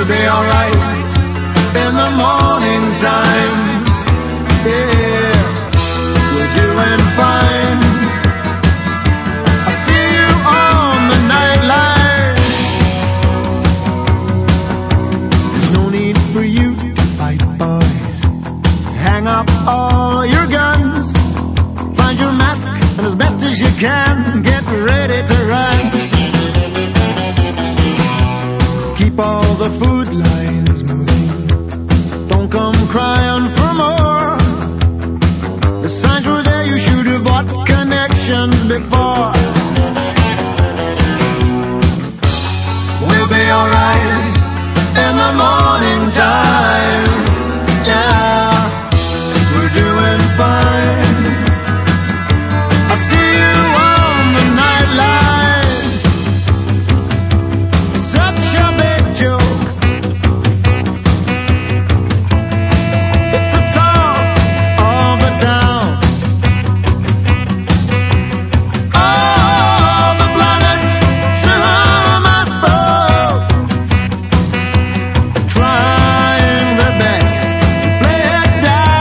be alright in the morning time. Yeah, we're doing fine. I see you on the nightline. There's no need for you to fight, boys. Hang up all your guns. Find your mask and as best as you can, get ready to run. Keep all the food lines moving. Don't come crying for more. The signs were there, you should have bought connections before. We'll be alright in the morning time. Yeah, we're doing fine. I see you on the nightline. Such a big joke. It's the talk of the town. All the planets to whom I spoke, trying their best to play it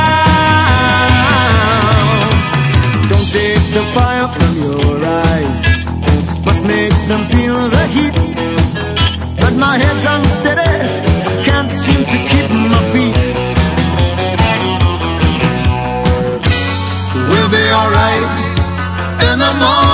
down. Don't take the fire from your eyes, must make them feel the heat. But my head's unsteady, can't seem to keep my feet. We'll be alright in the morning.